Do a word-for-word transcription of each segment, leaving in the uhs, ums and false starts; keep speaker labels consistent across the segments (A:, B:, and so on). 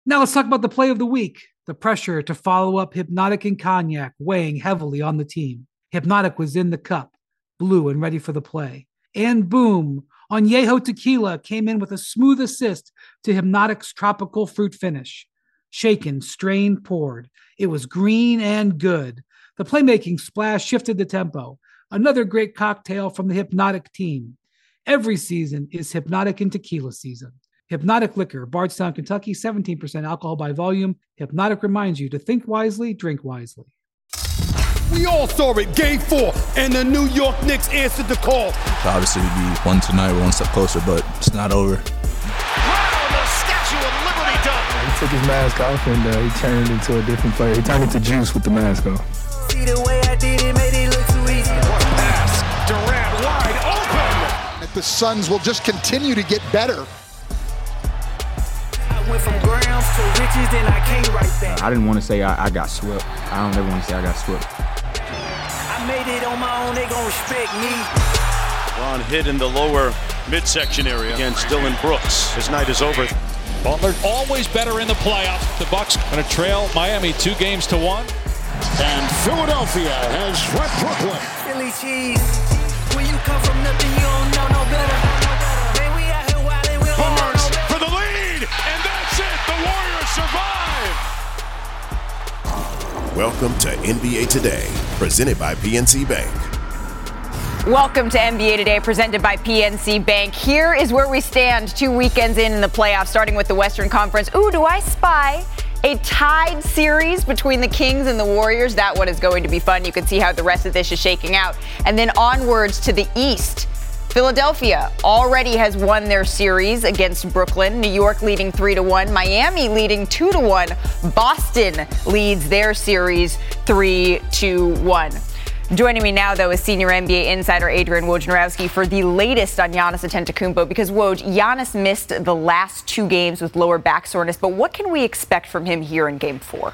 A: Now let's talk about the play of the week. The pressure to follow up Hypnotic and Cognac weighing heavily on the team. Hypnotic was in the cup, blue and ready for the play. And boom, Añejo Tequila came in with a smooth assist to Hypnotic's tropical fruit finish. Shaken, strained, poured. It was green and good. The playmaking splash shifted the tempo. Another great cocktail from the Hypnotic team. Every season is Hypnotic and Tequila season. Hypnotic Liquor, Bardstown, Kentucky, seventeen percent alcohol by volume. Hypnotic reminds you to think wisely, drink wisely.
B: We all saw it, game four, and the New York Knicks answered the call.
C: Obviously, we be one tonight, we're one step closer, but it's not over.
D: Wow, the Statue of Liberty dunk.
E: He took his mask off and uh, he turned into a different player. He turned into Juice with the mask off.
F: See the way I did it, made it look too easy.
D: What pass? Durant wide open.
G: The Suns will just continue to get better.
F: Went from grounds to riches, then I came right back.
E: I didn't want to say I, I got swept. I don't ever want to say I got swept.
F: I made it on my own, they gon' respect me.
H: Ron hit in the lower midsection area against Dillon Brooks. His night is over.
I: Butler always better in the playoffs. The Bucks going to trail Miami two games to one.
B: And Philadelphia has swept Brooklyn.
F: Philly cheese. When you come from nothing, you don't know no better. Man, we out here wildin', we don't know no better.
H: For the lead, and that's it. The Warriors survive.
J: Welcome to N B A Today, presented by P N C Bank.
K: Welcome to N B A Today, presented by P N C Bank. Here is where we stand two weekends in in the playoffs, starting with the Western Conference. Ooh, do I spy a tied series between the Kings and the Warriors? That one is going to be fun. You can see how the rest of this is shaking out. And then onwards to the East. Philadelphia already has won their series against Brooklyn. New York leading three to one. Miami leading two to one. Boston leads their series three to one. Joining me now, though, is senior N B A insider Adrian Wojnarowski for the latest on Giannis Antetokounmpo. Because, Woj, Giannis missed the last two games with lower back soreness. But what can we expect from him here in Game four?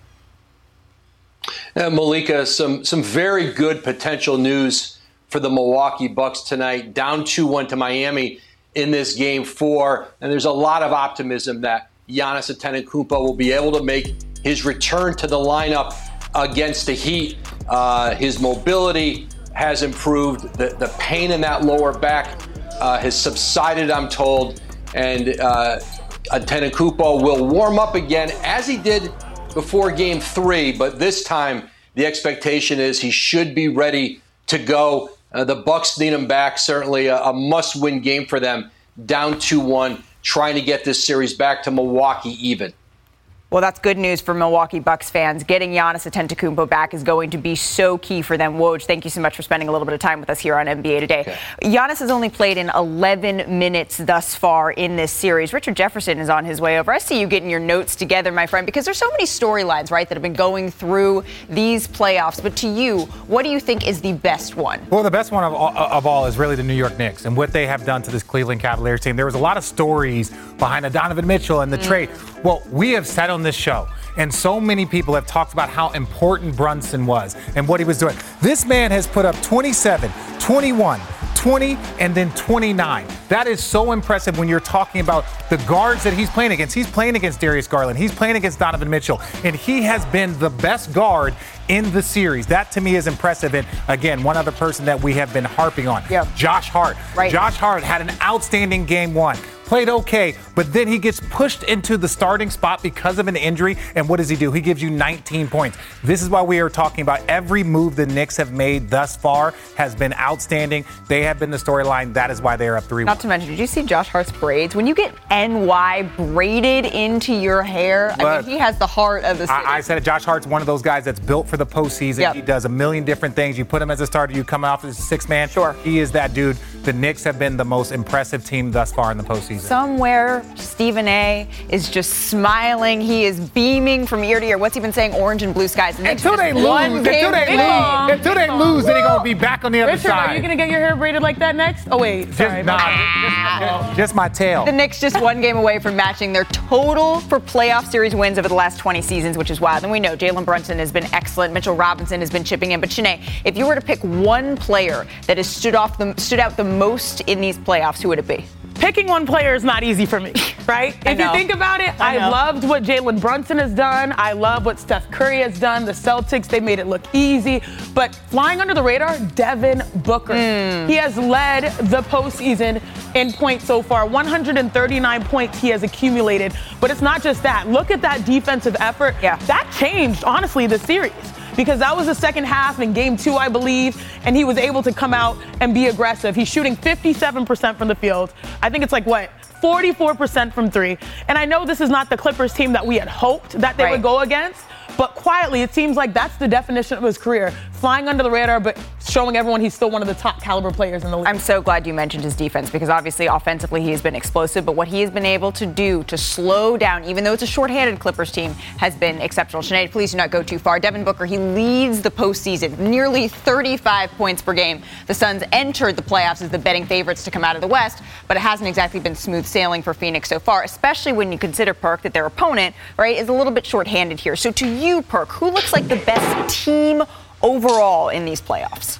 L: Uh, Malika, some, some very good potential news for the Milwaukee Bucks tonight. Down two one to Miami in this Game four. And there's a lot of optimism that Giannis Antetokounmpo will be able to make his return to the lineup against the Heat. Uh, his mobility has improved. The, the pain in that lower back uh, has subsided, I'm told. And uh, Antetokounmpo will warm up again, as he did before Game three. But this time, the expectation is he should be ready to go. Uh, the Bucks need him back. Certainly a, a must-win game for them. Down two one, trying to get this series back to Milwaukee even.
K: Well, that's good news for Milwaukee Bucks fans. Getting Giannis Antetokounmpo back is going to be so key for them. Woj, thank you so much for spending a little bit of time with us here on N B A Today. Okay. Giannis has only played in eleven minutes thus far in this series. Richard Jefferson is on his way over. I see you getting your notes together, my friend, because there's so many storylines, right, that have been going through these playoffs. But to you, what do you think is the best one?
M: Well, the best one of all, of all is really the New York Knicks and what they have done to this Cleveland Cavaliers team. There was a lot of stories behind the Donovan Mitchell and the mm. trade. Well, we have said on this show, and so many people have talked about how important Brunson was and what he was doing. This man has put up twenty-seven, twenty-one, twenty, and then twenty-nine. That is so impressive when you're talking about the guards that he's playing against. He's playing against Darius Garland. He's playing against Donovan Mitchell. And he has been the best guard in the series. That, to me, is impressive. And, again, one other person that we have been harping on, yeah. Josh Hart. Right. Josh Hart had an outstanding game one. Played okay, but then he gets pushed into the starting spot because of an injury. And what does he do? He gives you nineteen points. This is why we are talking about every move the Knicks have made thus far has been outstanding. They have been the storyline. That is why they are up three one.
K: Not to mention, did you see Josh Hart's braids? When you get N Y braided into your hair, but I mean, he has the heart of the city.
M: I, I said it. Josh Hart's one of those guys that's built for the postseason. Yep. He does a million different things. You put him as a starter, you come off as a six man.
K: Sure.
M: He is that dude. The Knicks have been the most impressive team thus far in the postseason.
K: Somewhere, Stephen A. is just smiling. He is beaming from ear to ear. What's he been saying? Orange and blue skies. The
M: until they lose, until they lose, until they lose, then he's gonna be back on the other
N: Richard,
M: side.
N: Are you gonna get your hair braided like that next? Oh wait, sorry.
M: Just, nah, just, just my tail.
K: The Knicks just one game away from matching their total for playoff series wins over the last twenty seasons, which is wild. And we know Jalen Brunson has been excellent. Mitchell Robinson has been chipping in. But Shanae, if you were to pick one player that has stood off the stood out the most in these playoffs, who would it be?
N: picking one player is not easy for me, right? If you think about it, I, I loved what Jalen Brunson has done. I love what Steph Curry has done. The Celtics, they made it look easy. But flying under the radar, Devin Booker. Mm. He has led the postseason in points so far. one hundred thirty-nine points he has accumulated. But it's not just that. Look at that defensive effort. Yeah. That changed, honestly, the series. Because that was the second half in game two, I believe, and he was able to come out and be aggressive. He's shooting fifty-seven percent from the field. I think it's like, what, forty-four percent from three. And I know this is not the Clippers team that we had hoped that they right. would go against, but quietly, it seems like that's the definition of his career. Flying under the radar, but showing everyone he's still one of the top caliber players in the league. I'm so glad you mentioned his defense because obviously offensively he has been explosive, but what he has been able to do to slow down, even though it's a shorthanded Clippers team, has been exceptional. Sinead, please do not go too far. Devin Booker, he leads the postseason, nearly thirty-five points per game. The Suns entered the playoffs as the betting favorites to come out of the West, but it hasn't exactly been smooth sailing for Phoenix so far, especially when you consider, Perk, that their opponent, right, is a little bit shorthanded here. So to you, Perk, who looks like the best team overall in these playoffs?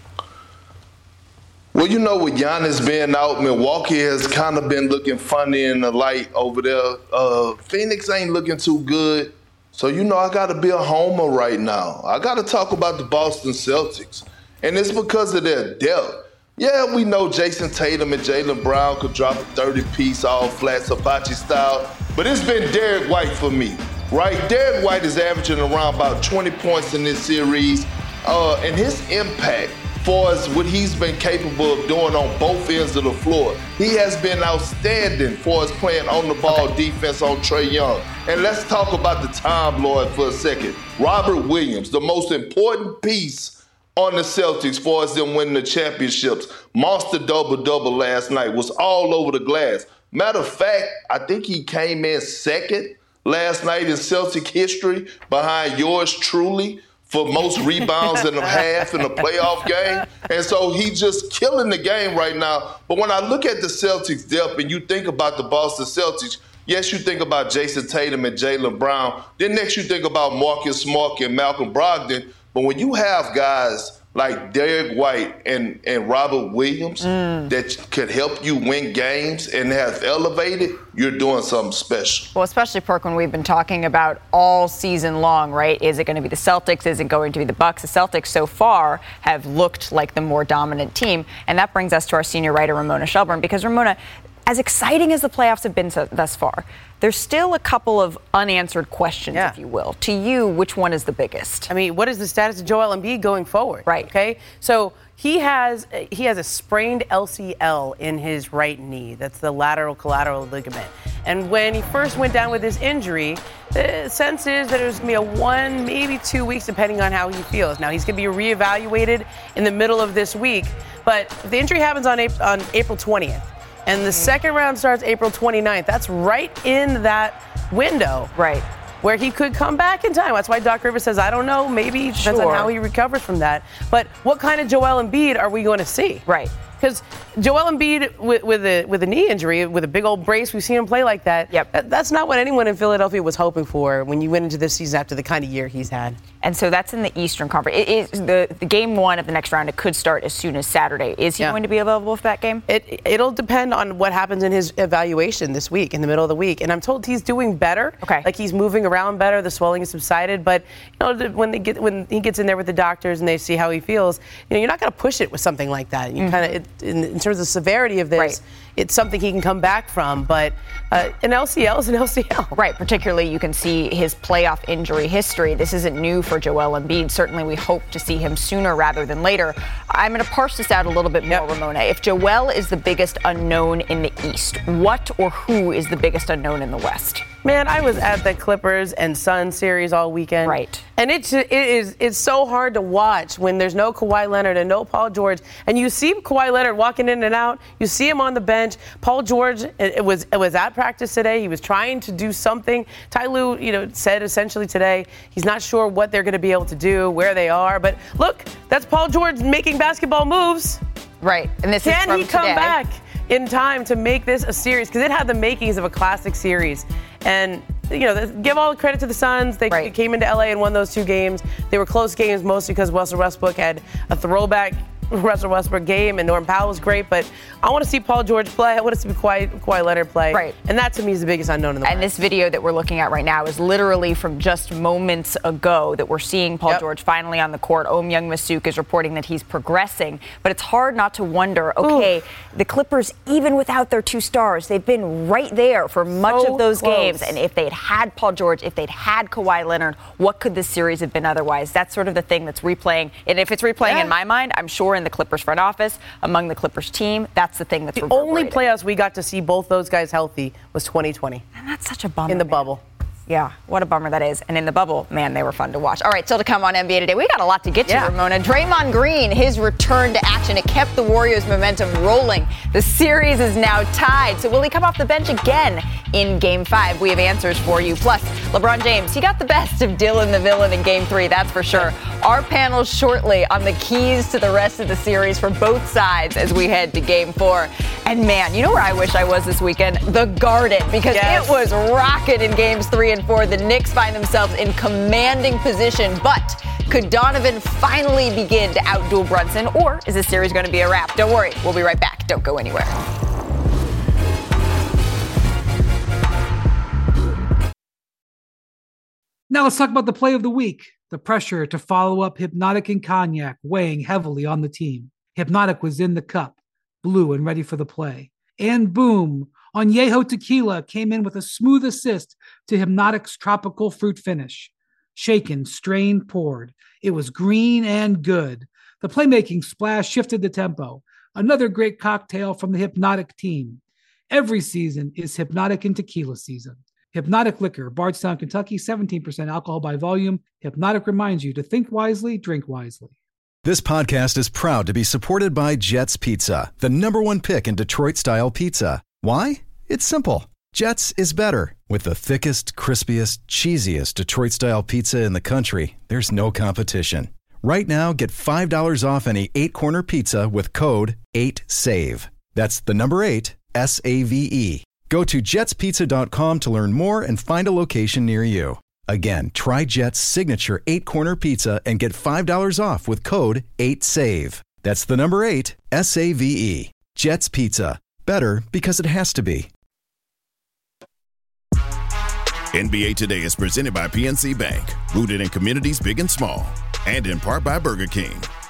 O: Well, you know, with Giannis being out, Milwaukee has kind of been looking funny in the light over there. Uh, Phoenix ain't looking too good. So, you know, I got to be a homer right now. I got to talk about the Boston Celtics. And it's because of their depth. Yeah, we know Jason Tatum and Jaylen Brown could drop a thirty-piece all flat Sabachi style. But it's been Derek White for me. Right, Derek White is averaging around about twenty points in this series, uh, and his impact for us, what he's been capable of doing on both ends of the floor, he has been outstanding for us playing on the ball okay. defense on Trae Young. And let's talk about the Time Lord for a second. Robert Williams, the most important piece on the Celtics for us them winning the championships. Monster double-double last night, was all over the glass. Matter of fact, I think he came in second last night in Celtic history behind yours truly for most rebounds in a half in a playoff game. And so he's just killing the game right now. But when I look at the Celtics depth and you think about the Boston Celtics, yes, you think about Jason Tatum and Jaylen Brown. Then next you think about Marcus Smart and Malcolm Brogdon. But when you have guys like Derek White and, and Robert Williams mm. that could help you win games and have elevated, you're doing something special.
K: Well, especially, Perk, when we've been talking about all season long, right? Is it going to be the Celtics? Is it going to be the Bucks? The Celtics so far have looked like the more dominant team. And that brings us to our senior writer, Ramona Shelburne, because Ramona, as exciting as the playoffs have been so, thus far, there's still a couple of unanswered questions, yeah. if you will. To you, which one is the biggest?
N: I mean, what is the status of Joel Embiid going forward?
K: Right.
N: Okay. So he has he has a sprained L C L in his right knee. That's the lateral collateral ligament. And when he first went down with this injury, the sense is that it was going to be a one, maybe two weeks, depending on how he feels. Now, he's going to be reevaluated in the middle of this week. But if the injury happens on April, on April twentieth, and the second round starts April twenty-ninth. That's right in that window.
K: Right.
N: Where he could come back in time. That's why Doc Rivers says, I don't know, maybe it depends
K: sure.
N: on how he recovers from that. But what kind of Joel Embiid are we going to see?
K: Right.
N: Because Joel Embiid with, with a with a knee injury, with a big old brace, we've seen him play like that.
K: Yep.
N: that. That's not what anyone in Philadelphia was hoping for when you went into this season after the kind of year he's had.
K: And so that's in the Eastern Conference. It is the, the game one of the next round. It could start as soon as Saturday. Is he yeah. going to be available for that game?
N: It, it'll depend on what happens in his evaluation this week, in the middle of the week. And I'm told he's doing better.
K: Okay.
N: Like he's moving around better. The swelling has subsided. But you know, when they get when he gets in there with the doctors and they see how he feels, you know, you're not going to push it with something like that. You mm-hmm. kind of, in, in terms of severity of this,
K: right.
N: it's something he can come back from. But uh, an L C L is an L C L.
K: Right. Particularly, you can see his playoff injury history. This isn't new for Joel Embiid. Certainly, we hope to see him sooner rather than later. I'm going to parse this out a little bit more, yep. Ramona. If Joel is the biggest unknown in the East, what or who is the biggest unknown in the West?
N: Man, I was at the Clippers and Suns series all weekend.
K: Right.
N: And it's it is it's so hard to watch when there's no Kawhi Leonard and no Paul George. And you see Kawhi Leonard walking in and out. You see him on the bench. Paul George it, it was it was at practice today. He was trying to do something. Ty Lue, you know, said essentially today he's not sure what they're going to be able to do, where they are. But look, that's Paul George making basketball moves.
K: Right. And this
N: Can
K: is from
N: he come
K: today.
N: back in time to make this a series? Because it had the makings of a classic series. And, you know, give all the credit to the Suns. They
K: right.
N: came into L A and won those two games. They were close games mostly because Russell Westbrook had a throwback
P: Russell Westbrook game, and Norman Powell was great, but I want to see Paul George play. I want to see Kawhi, Kawhi Leonard play.
K: Right.
P: And that, to me, is the biggest unknown in the
K: And
P: world.
K: this video that we're looking at right now is literally from just moments ago that we're seeing Paul
P: Yep.
K: George finally on the court. Om Young Masuk is reporting that he's progressing, but it's hard not to wonder, okay, Ooh. the Clippers, even without their two stars, they've been right there for much
P: So
K: of those
P: close.
K: games. And if they'd had Paul George, if they'd had Kawhi Leonard, what could this series have been otherwise? That's sort of the thing that's replaying. And if it's replaying
P: Yeah.
K: in my mind, I'm sure in the Clippers front office, among the Clippers team, that's the thing that's
P: The only playoffs we got to see both those guys healthy was twenty twenty.
K: And that's such a bummer.
P: In the
K: man.
P: bubble.
K: Yeah, what a bummer that is. And in the bubble, man, they were fun to watch. All right, still to come on N B A Today. We got a lot to get to,
P: Yeah.
K: Ramona. Draymond Green, his return to action. It kept the Warriors' momentum rolling. The series is now tied. So will he come off the bench again in Game five? We have answers for you. Plus, LeBron James, he got the best of Dylan the Villain in Game three, that's for sure. Our panel shortly on the keys to the rest of the series for both sides as we head to Game four. And man, you know where I wish I was this weekend? The Garden, because
P: Yes.
K: it was rocking in Games three and four. The Knicks find themselves in commanding position, but could Donovan finally begin to outduel Brunson, or is this series going to be a wrap? Don't worry, we'll be right back. Don't go anywhere.
A: Now let's talk about the play of the week. The pressure to follow up Hypnotic and Cognac weighing heavily on the team. Hypnotic was in the cup, blue and ready for the play. And boom, Añejo Tequila came in with a smooth assist to Hypnotic's tropical fruit finish. Shaken, strained, poured. It was green and good. The playmaking splash shifted the tempo. Another great cocktail from the Hypnotic team. Every season is Hypnotic and Tequila season. Hypnotic Liquor, Bardstown, Kentucky, seventeen percent alcohol by volume. Hypnotic reminds you to think wisely, drink wisely.
Q: This podcast is proud to be supported by Jets Pizza, the number one pick in Detroit-style pizza. Why? It's simple. Jets is better. With the thickest, crispiest, cheesiest Detroit-style pizza in the country, there's no competition. Right now, get five dollars off any eight-corner pizza with code eight save. That's the number eight, S A V E. Go to jets pizza dot com to learn more and find a location near you. Again, try Jet's signature eight-corner pizza and get five dollars off with code eight save. That's the number eight, S A V E. Jet's Pizza. Better because it has to be.
J: N B A Today is presented by P N C Bank, rooted in communities big and small, and in part by Burger King.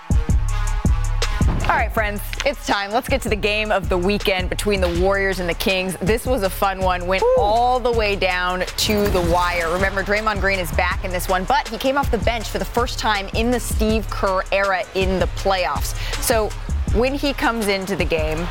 K: All right, friends, it's time. Let's get to the game of the weekend between the Warriors and the Kings. This was a fun one. Went Ooh. all the way down to the wire. Remember, Draymond Green is back in this one, but he came off the bench for the first time in the Steve Kerr era in the playoffs. So when he comes into the game,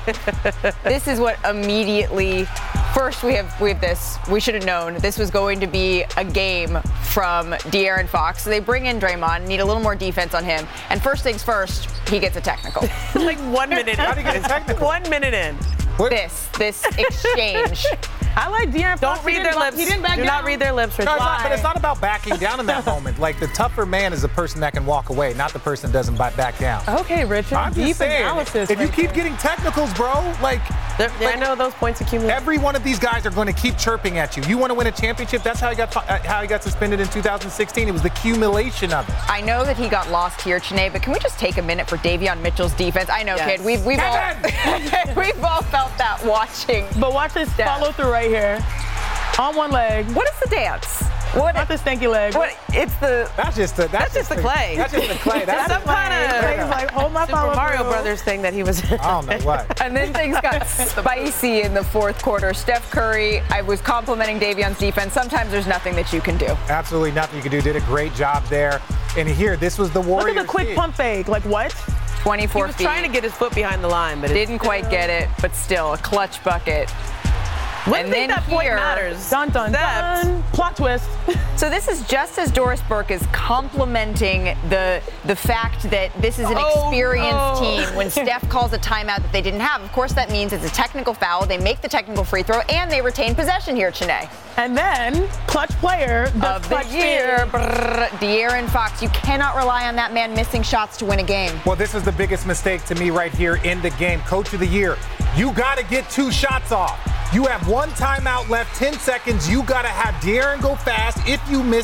K: this is what immediately. First, we have we have this. We should have known this was going to be a game from De'Aaron Fox. So they bring in Draymond, need a little more defense on him. And first things first, he gets a technical.
P: Like one minute. How do you get a technical? One minute in.
K: What? This this exchange.
N: I like De'Aaron Fox.
P: Don't read their lips.
N: He didn't back
P: Do
N: down.
P: not read their lips.
M: No, it's not, but it's not about backing down in that moment. Like, the tougher man is the person that can walk away, not the person that doesn't back down.
N: Okay, Richard.
M: I'm
N: Deep
M: just saying,
N: analysis.
M: if you
N: right
M: keep
N: there.
M: getting technicals, bro, like,
P: yeah,
M: like,
P: I know those points accumulate.
M: Every one of these guys are going to keep chirping at you. You want to win a championship? That's how he got uh, how he got suspended in two thousand sixteen. It was the accumulation of it.
K: I know that he got lost here, Chiney, but can we just take a minute for Davion Mitchell's defense? I know,
P: Yes.
K: kid. We've we've all we've all felt that watching.
N: But watch this follow through right here. On one leg.
K: What is the dance? What
N: Not the stanky leg.
K: What? It's the.
M: That's just the. That's,
P: That's just the clay.
M: That's just the clay. That's
P: some kind of
N: He's like, hold my
P: Super
N: follow
P: Mario
N: through.
P: Brothers thing that he was.
M: I don't know what.
K: And then things got spicy in the fourth quarter. Steph Curry, I was complimenting Davion's defense. Sometimes there's nothing that you can do.
M: Absolutely nothing you can do. Did a great job there. And here, this was the Warriors.
N: Look at the quick
M: team.
N: pump fake. Like what?
K: twenty-four
P: He was
K: feet.
P: trying to get his foot behind the line, but it
K: Didn't quite get it, but still a clutch bucket.
P: When
K: and
P: do you think
K: then
P: that point
K: here,
P: matters?
N: Dun dun
P: Steps.
N: dun. Plot twist.
K: So this is just as Doris Burke is complimenting the the fact that this is an
P: Oh,
K: experienced
P: no.
K: team when Steph calls a timeout that they didn't have. Of course, that means it's a technical foul. They make the technical free throw, and they retain possession here, Chiney.
N: And then clutch player the
K: Of the
N: clutch
K: year,
N: thing.
K: brrr, De'Aaron Fox. You cannot rely on that man missing shots to win a game.
M: Well, this is the biggest mistake to me right here in the game. Coach of the year. You got to get two shots off. You have one timeout left, ten seconds. You got to have De'Aaron go fast. If you miss it,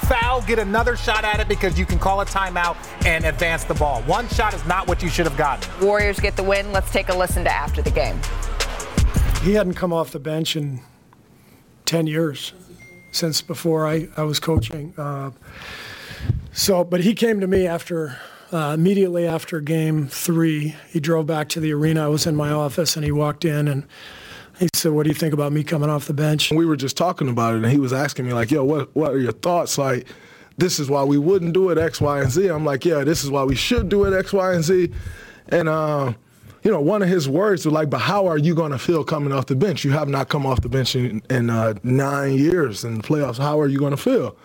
M: foul, get another shot at it because you can call a timeout and advance the ball. One shot is not what you should have gotten.
K: Warriors get the win. Let's take a listen to after the game.
R: He hadn't come off the bench in ten years, since before I, I was coaching. Uh, so, but he came to me after, uh, immediately after game three. He drove back to the arena. I was in my office, and he walked in, and he said, "What do you think about me coming off the bench?"
S: We were just talking about it, and he was asking me, like, yo, what what are your thoughts? Like, this is why we wouldn't do it, X, Y, and Z. I'm like, yeah, this is why we should do it, X, Y, and Z. And, uh, you know, one of his words was like, but how are you going to feel coming off the bench? You have not come off the bench in, in uh, nine years in the playoffs. How are you going to feel?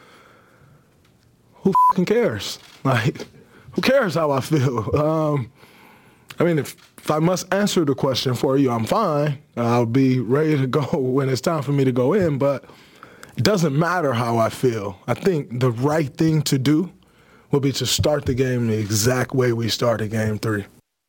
S: Who fucking cares? Like, who cares how I feel? Um, I mean, if, if I must answer the question for you, I'm fine. I'll be ready to go when it's time for me to go in, but it doesn't matter how I feel. I think the right thing to do will be to start the game the exact way we started game three.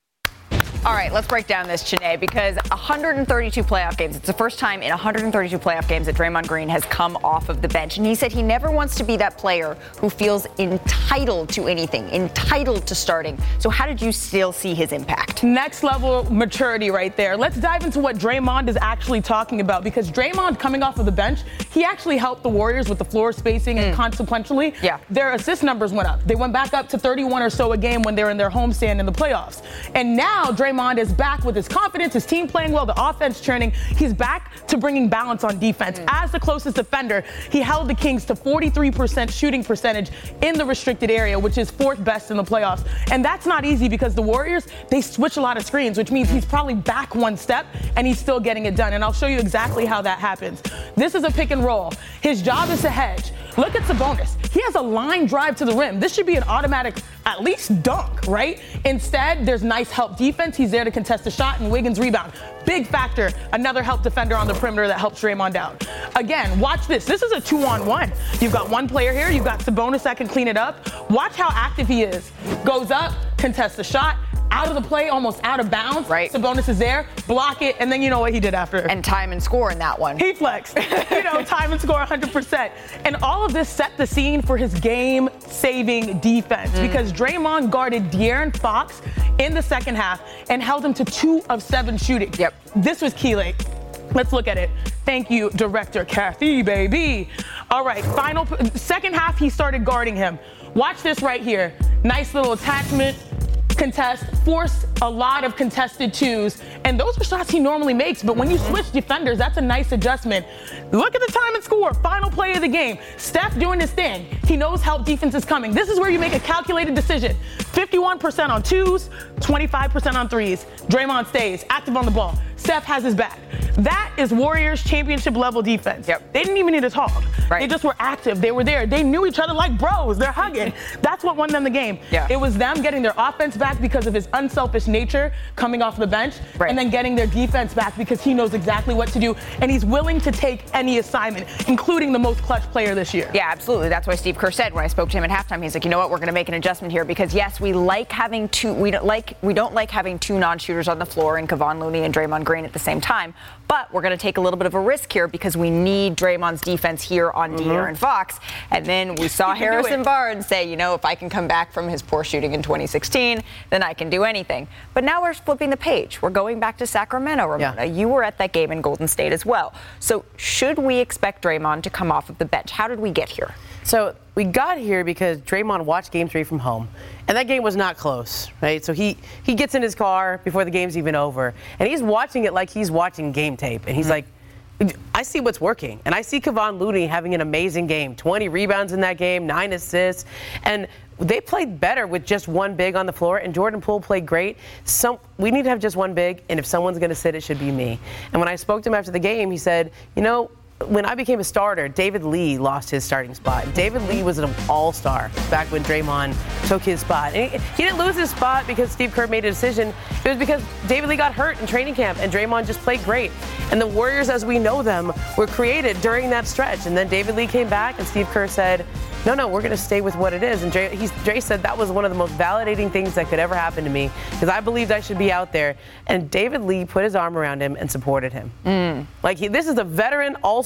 K: All right, let's break down this, Chiney, because one hundred thirty-two playoff games. It's the first time in one hundred thirty-two playoff games that Draymond Green has come off of the bench. And he said he never wants to be that player who feels entitled to anything, entitled to starting. So how did you still see his impact?
N: Next level maturity right there. Let's dive into what Draymond is actually talking about, because Draymond coming off of the bench, he actually helped the Warriors with the floor spacing, mm. and consequently,
K: yeah.
N: their assist numbers went up. They went back up to thirty-one or so a game when they're in their homestand in the playoffs. And now Draymond Draymond is back with his confidence, his team playing well, the offense churning. He's back to bringing balance on defense. Mm. As the closest defender, he held the Kings to forty-three percent shooting percentage in the restricted area, which is fourth best in the playoffs. And that's not easy because the Warriors, they switch a lot of screens, which means he's probably back one step and he's still getting it done. And I'll show you exactly how that happens. This is a pick and roll. His job is to hedge. Look at Sabonis. He has a line drive to the rim. This should be an automatic, at least dunk, right? Instead, there's nice help defense. He's there to contest the shot, and Wiggins rebound. Big factor. Another help defender on the perimeter that helps Draymond out. Again, watch this. This is a two-on-one. You've got one player here. You've got Sabonis that can clean it up. Watch how active he is. Goes up, contests the shot. Out of the play, almost out of bounds.
K: Right.
N: Sabonis is there, block it, and then you know what he did after.
K: And time and score in that one.
N: He flexed. you know, time and score one hundred percent. And all of this set the scene for his game-saving defense mm. because Draymond guarded De'Aaron Fox in the second half and held him to two of seven shooting.
K: Yep.
N: This was key late. Let's look at it. Thank you, Director Kathy, baby. All right, final, second half, he started guarding him. Watch this right here. Nice little attachment. Contest, force a lot of contested twos, and those are shots he normally makes, but when you switch defenders, that's a nice adjustment. Look at the time and score, final play of the game. Steph doing his thing. He knows help defense is coming. This is where you make a calculated decision. fifty-one percent on twos, twenty-five percent on threes. Draymond stays active on the ball. Steph has his back. That is Warriors championship level defense.
K: Yep.
N: They didn't even need to talk.
K: Right.
N: They just were active. They were there. They knew each other like bros. They're hugging. That's what won them the game.
K: Yeah.
N: It was them getting their offense back because of his unselfish nature coming off the bench,
K: right.
N: and then getting their defense back because he knows exactly what to do, and he's willing to take any assignment, including the most clutch player this year.
K: Yeah, absolutely. That's why Steve Kerr said when I spoke to him at halftime, he's like, you know what, we're going to make an adjustment here because yes, we like having two. We don't like we don't like having two non-shooters on the floor in Kevon Looney and Draymond Green at the same time, but we're going to take a little bit of a risk here because we need Draymond's defense here on mm-hmm. De'Aaron Fox. And then we saw Harrison Barnes say, you know, if I can come back from his poor shooting in twenty sixteen, then I can do anything. But now we're flipping the page. We're going back to Sacramento, Ramona. Yeah. You were at that game in Golden State as well. So should we expect Draymond to come off of the bench? How did we get here?
P: So we got here because Draymond watched game three from home, and that game was not close, right? So he, he gets in his car before the game's even over, and he's watching it like he's watching game tape, and he's mm-hmm. like, I see what's working, and I see Kevon Looney having an amazing game, twenty rebounds in that game, nine assists, and they played better with just one big on the floor, and Jordan Poole played great. Some, we need to have just one big, and if someone's going to sit, it should be me. And when I spoke to him after the game, he said, you know, when I became a starter, David Lee lost his starting spot. David Lee was an all-star back when Draymond took his spot. And he, he didn't lose his spot because Steve Kerr made a decision. It was because David Lee got hurt in training camp, and Draymond just played great. And the Warriors, as we know them, were created during that stretch. And then David Lee came back, and Steve Kerr said, no, no, we're going to stay with what it is. And Dre, he's, Dre said that was one of the most validating things that could ever happen to me because I believed I should be out there. And David Lee put his arm around him and supported him. Mm. Like, he, this is a veteran all-star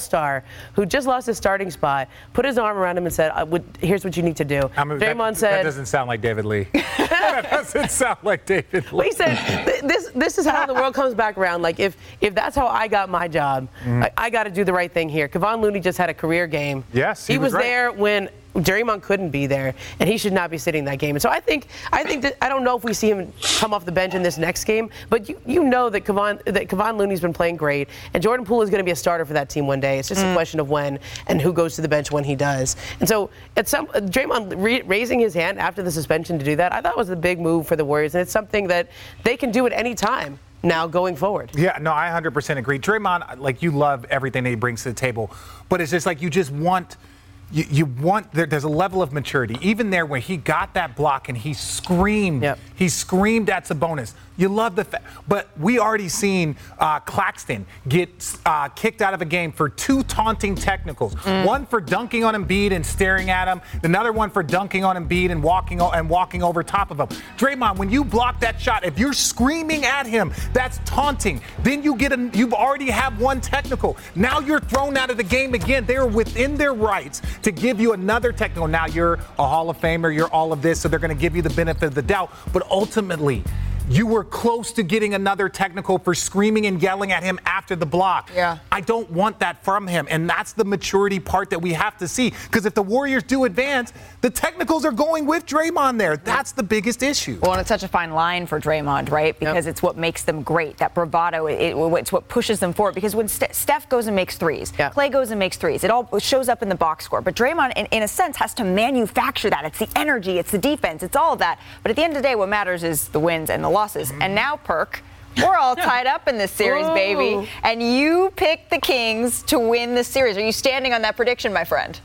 P: all-star who just lost his starting spot, put his arm around him and said, I would, here's what you need to do.
M: I mean,
P: Draymond
M: that,
P: said...
M: That doesn't sound like David Lee. That doesn't sound like David Lee.
P: Well, he said, this, this is how the world comes back around. Like, if, if that's how I got my job, mm-hmm. like, I got to do the right thing here. Kevon Looney just had a career game.
M: Yes, he,
P: he was,
M: was right.
P: there when Draymond couldn't be there, and he should not be sitting that game. And so I think, I think that I don't know if we see him come off the bench in this next game, but you, you know that Kevon that Kevon Looney's been playing great, and Jordan Poole is going to be a starter for that team one day. It's just mm. a question of when and who goes to the bench when he does. And so at some Draymond re- raising his hand after the suspension to do that, I thought was a big move for the Warriors, and it's something that they can do at any time now going forward.
M: Yeah, no, I one hundred percent agree. Draymond, like, you love everything that he brings to the table, but it's just like you just want. You, you want there, there's a level of maturity. Even there, when he got that block and he screamed, yep. he screamed at Sabonis. You love the fact, but we already seen uh, Claxton get uh, kicked out of a game for two taunting technicals. Mm. One for dunking on Embiid and staring at him. Another one for dunking on Embiid and walking o- and walking over top of him. Draymond, when you block that shot, if you're screaming at him, that's taunting. Then you get a, you've already have one technical. Now you're thrown out of the game again. They are within their rights to give you another technical. Now you're a Hall of Famer. You're all of this, so they're going to give you the benefit of the doubt. But ultimately, you were close to getting another technical for screaming and yelling at him after the block.
K: Yeah.
M: I don't want that from him, and that's the maturity part that we have to see. Because if the Warriors do advance, the technicals are going with Draymond there. That's the biggest issue.
K: Well, and it's such a fine line for Draymond, right? Because yep. it's what makes them great. That bravado, it, it's what pushes them forward. Because when St- Steph goes and makes threes, yeah. Clay goes and makes threes, it all shows up in the box score. But Draymond, in, in a sense, has to manufacture that. It's the energy, it's the defense, it's all of that. But at the end of the day, what matters is the wins and the losses. Mm-hmm. And now, Perk, we're all tied up in this series, Ooh. baby. And you picked the Kings to win the series. Are you standing on that prediction, my friend?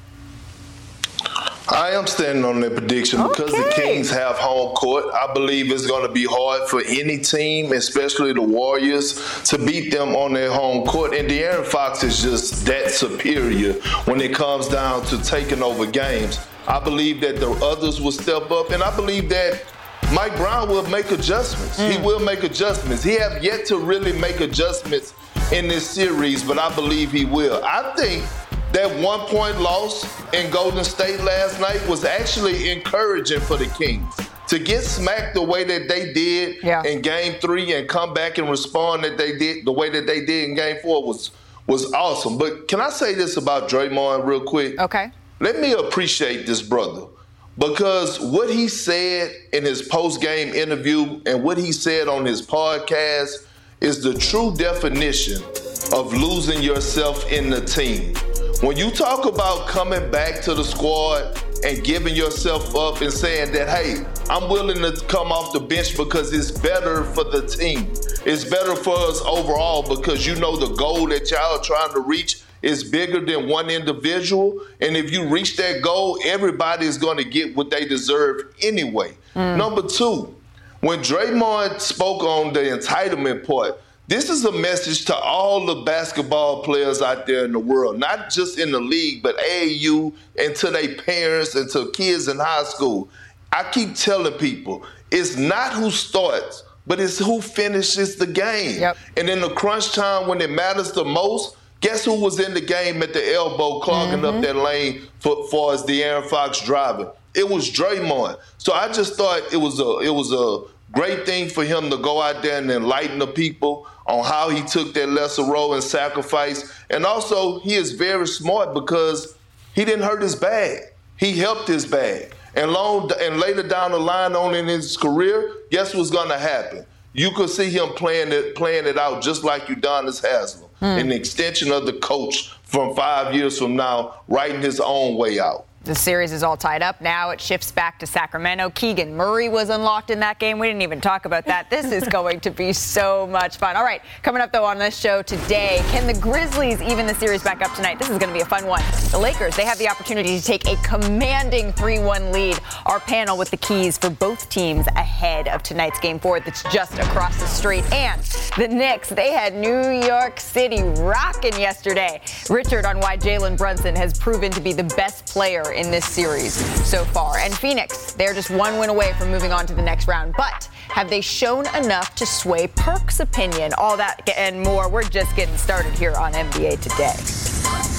O: I am standing on that prediction okay. because the Kings have home court. I believe it's going to be hard for any team, especially the Warriors, to beat them on their home court. And De'Aaron Fox is just that superior when it comes down to taking over games. I believe that the others will step up, and I believe that Mike Brown will make adjustments. Mm. He will make adjustments. He have yet to really make adjustments in this series, but I believe he will. I think that one-point loss in Golden State last night was actually encouraging for the Kings. To get smacked the way that they did yeah. in Game Three and come back and respond that they did the way that they did in Game Four was was awesome. But can I say this about Draymond real quick?
K: Okay.
O: Let me appreciate this brother. Because what he said in his post-game interview and what he said on his podcast is the true definition of losing yourself in the team. When you talk about coming back to the squad and giving yourself up and saying that, hey, I'm willing to come off the bench because it's better for the team. It's better for us overall because you know the goal that y'all are trying to reach is bigger than one individual. And if you reach that goal, everybody is going to get what they deserve anyway. Mm. Number two, when Draymond spoke on the entitlement part, this is a message to all the basketball players out there in the world, not just in the league, but A A U and to their parents and to kids in high school. I keep telling people, it's not who starts, but it's who finishes the game. Yep. And in the crunch time when it matters the most, guess who was in the game at the elbow clogging mm-hmm. up that lane for, for as De'Aaron Fox driving? It was Draymond. So I just thought it was a it was a great thing for him to go out there and enlighten the people on how he took that lesser role and sacrifice. And also, he is very smart because he didn't hurt his bag. He helped his bag. And long and later down the line on in his career, guess what's going to happen? You could see him playing it playing it out just like Udonis Haslem, hmm. an extension of the coach from five years from now, writing his own way out.
K: The series is all tied up. Now it shifts back to Sacramento. Keegan Murray was unlocked in that game. We didn't even talk about that. This is going to be so much fun. All right, coming up, though, on this show today, can the Grizzlies even the series back up tonight? This is going to be a fun one. The Lakers, they have the opportunity to take a commanding three one lead. Our panel with the keys for both teams ahead of tonight's Game four that's just across the street. And the Knicks, they had New York City rocking yesterday. Richard on why Jalen Brunson has proven to be the best player in this series so far. And Phoenix, they're just one win away from moving on to the next round. But have they shown enough to sway Perk's opinion? All that and more. We're just getting started here on N B A Today.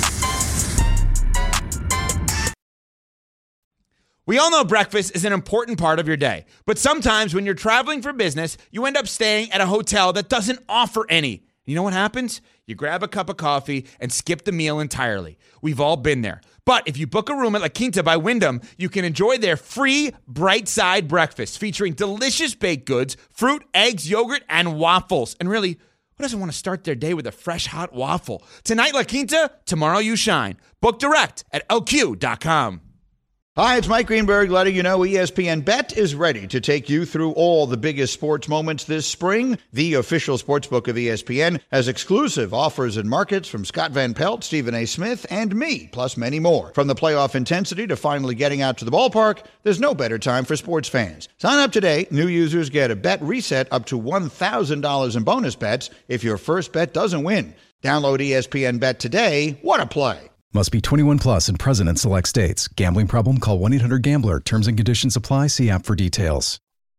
T: We all know breakfast is an important part of your day, but sometimes when you're traveling for business, you end up staying at a hotel that doesn't offer any. You know what happens? You grab a cup of coffee and skip the meal entirely. We've all been there. But if you book a room at La Quinta by Wyndham, you can enjoy their free Bright Side breakfast featuring delicious baked goods, fruit, eggs, yogurt, and waffles. And really, who doesn't want to start their day with a fresh, hot waffle? Tonight, La Quinta, tomorrow you shine. Book direct at L Q dot com.
U: Hi, it's Mike Greenberg letting you know E S P N Bet is ready to take you through all the biggest sports moments this spring. The official sportsbook of E S P N has exclusive offers and markets from Scott Van Pelt, Stephen A. Smith, and me, plus many more. From the playoff intensity to finally getting out to the ballpark, there's no better time for sports fans. Sign up today. New users get a bet reset up to one thousand dollars in bonus bets if your first bet doesn't win. Download E S P N Bet today. What a play.
Q: Must be twenty-one plus and present in select states. Gambling problem? Call one eight hundred gambler. Terms and conditions apply. See app for details.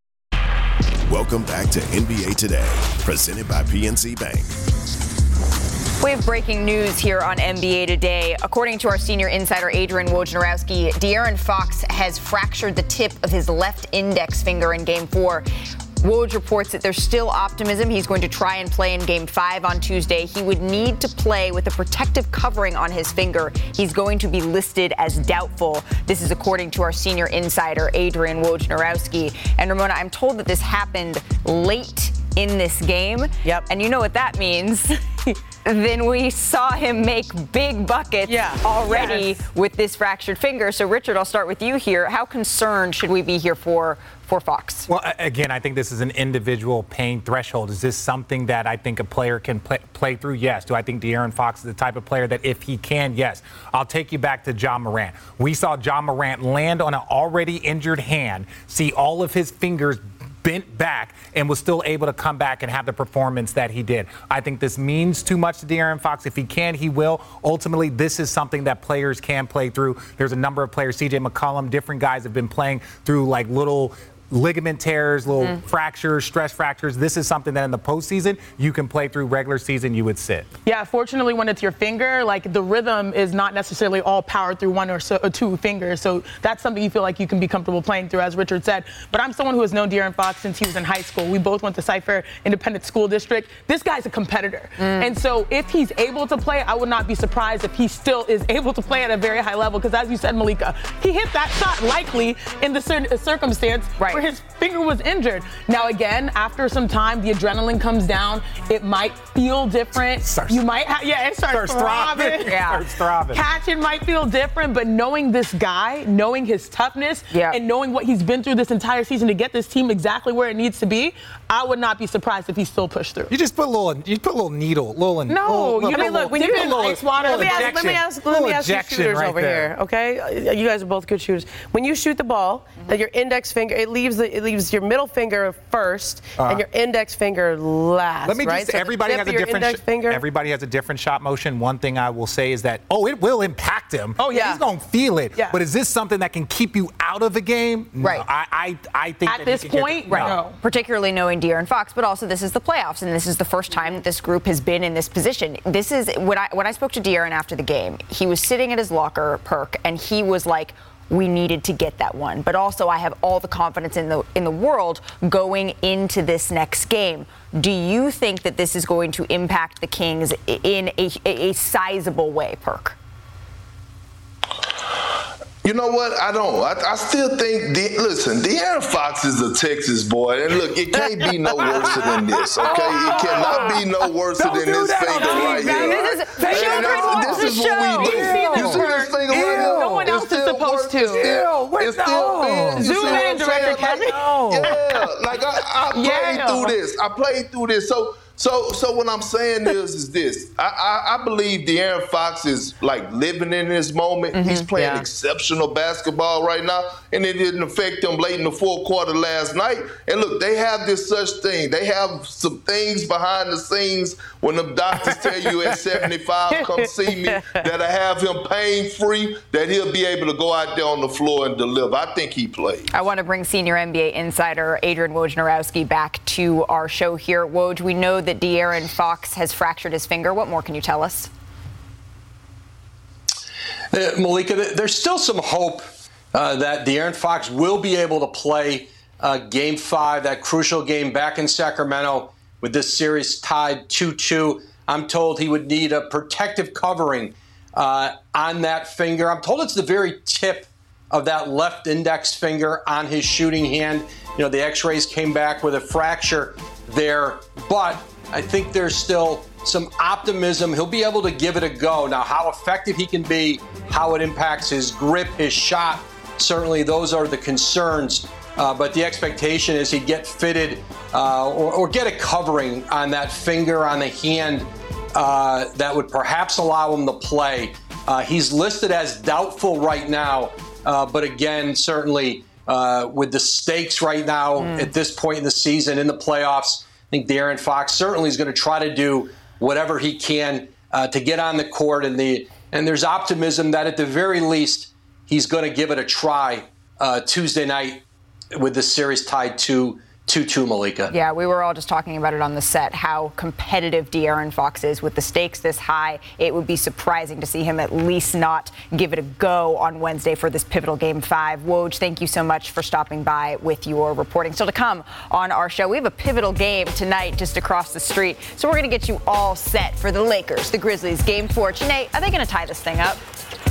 J: Welcome back to N B A Today, presented by P N C Bank.
K: We have breaking news here on N B A Today. According to our senior insider, Adrian Wojnarowski, De'Aaron Fox has fractured the tip of his left index finger in Game four. Woj reports that there's still optimism. He's going to try and play in Game five on Tuesday. He would need to play with a protective covering on his finger. He's going to be listed as doubtful. This is according to our senior insider, Adrian Wojnarowski. And Ramona, I'm told that this happened late in this game.
P: Yep.
K: And you know what that means. Then we saw him make big buckets
P: yeah.
K: already
P: yes.
K: with this fractured finger. So, Richard, I'll start with you here. How concerned should we be here for for Fox?
M: Well, again, I think this is an individual pain threshold. Is this something that I think a player can play, play through? Yes. Do I think De'Aaron Fox is the type of player that if he can, yes. I'll take you back to Ja Morant. We saw Ja Morant land on an already injured hand, see all of his fingers bent back, and was still able to come back and have the performance that he did. I think this means too much to De'Aaron Fox. If he can, he will. Ultimately, this is something that players can play through. There's a number of players, C J McCollum, different guys have been playing through like little ligament tears, little mm. fractures, stress fractures. This is something that in the postseason you can play through. Regular season you would sit.
N: Yeah, fortunately when it's your finger, like the rhythm is not necessarily all powered through one or, so, or two fingers. So that's something you feel like you can be comfortable playing through, as Richard said. But I'm someone who has known De'Aaron Fox since he was in high school. We both went to Cypher Independent School District. This guy's a competitor. Mm. And so if he's able to play, I would not be surprised if he still is able to play at a very high level. Because as you said, Malika, he hit that shot likely in the cir- circumstance right. where his finger was injured. Now, again, after some time, the adrenaline comes down. It might feel different.
M: Starts,
N: you might have, yeah, it starts,
M: starts
N: throbbing.
M: throbbing. Yeah. Starts throbbing.
N: Catching might feel different, but knowing this guy, knowing his toughness,
K: yeah.
N: and knowing what he's been through this entire season to get this team exactly where it needs to be, I would not be surprised if he still pushed through.
M: You just put a little, you put a little needle, little.
N: No,
M: little,
N: you
P: I mean, look, when you
N: get ice water,
P: let me ask, let me ask, let me ask you shooters right over there. here, okay? You guys are both good shooters. When you shoot the ball, mm-hmm. your index finger, it leaves the, it leaves your middle finger first uh, and your index finger last.
M: Let me
P: right?
M: just
P: so
M: everybody has a different sh- everybody has a different shot motion. One thing I will say is that oh, it will impact him.
N: Oh yeah,
M: he's gonna feel it.
N: Yeah.
M: But is this something that can keep you out of a game? No,
K: right.
M: I I, I think
N: at
M: that
N: this point,
M: get,
N: right?
M: No.
N: No.
K: Particularly knowing De'Aaron Fox, but also this is the playoffs, and this is the first time that this group has been in this position. This is when I when I spoke to De'Aaron after the game. He was sitting at his locker, Perk, and he was like, we needed to get that one. But also I have all the confidence in the in the world going into this next game. Do you think that this is going to impact the Kings in a, a, a sizable way, Perk?
O: You know what? I don't. I, I still think. De- listen, De'Aaron Fox is a Texas boy, and look, it can't be no worse than this. Okay, it cannot be no worse than this finger right here.
K: This is, this
O: this is what we do. You see this finger right here?
N: No one else is supposed to.
O: It's still, it's still big.
N: Zoom in, Director Kevin.
O: Yeah, like I, I played
N: yeah.
O: through this. I played through this. So. So, so what I'm saying is, is this. I, I, I believe De'Aaron Fox is like living in this moment. Mm-hmm. He's playing yeah. exceptional basketball right now, and it didn't affect him late in the fourth quarter last night. And look, they have this such thing. They have some things behind the scenes when the doctors tell you at seventy-five, come see me, that I have him pain-free, that he'll be able to go out there on the floor and deliver. I think he played.
K: I want to bring senior N B A insider Adrian Wojnarowski back to our show here. Woj, we know that De'Aaron Fox has fractured his finger. What more can you tell us?
L: Uh, Malika, there's still some hope uh, that De'Aaron Fox will be able to play uh, Game five, that crucial game back in Sacramento with this series tied two two. I'm told he would need a protective covering uh, on that finger. I'm told it's the very tip of that left index finger on his shooting hand. You know, the x-rays came back with a fracture there, but I think there's still some optimism. He'll be able to give it a go. Now, how effective he can be, how it impacts his grip, his shot, certainly those are the concerns. Uh, but the expectation is he'd get fitted uh, or, or get a covering on that finger, on the hand, uh, that would perhaps allow him to play. Uh, he's listed as doubtful right now, uh, but again, certainly uh, with the stakes right now mm. at this point in the season, in the playoffs, I think De'Aaron Fox certainly is going to try to do whatever he can uh, to get on the court. And, the, and there's optimism that at the very least, he's going to give it a try uh, Tuesday night with the series tied to two two, Malika.
K: Yeah, we were all just talking about it on the set, how competitive De'Aaron Fox is with the stakes this high. It would be surprising to see him at least not give it a go on Wednesday for this pivotal Game five. Woj, thank you so much for stopping by with your reporting. Still to come on our show, we have a pivotal game tonight just across the street. So we're going to get you all set for the Lakers, the Grizzlies, Game four. Janae, are they going to tie this thing up?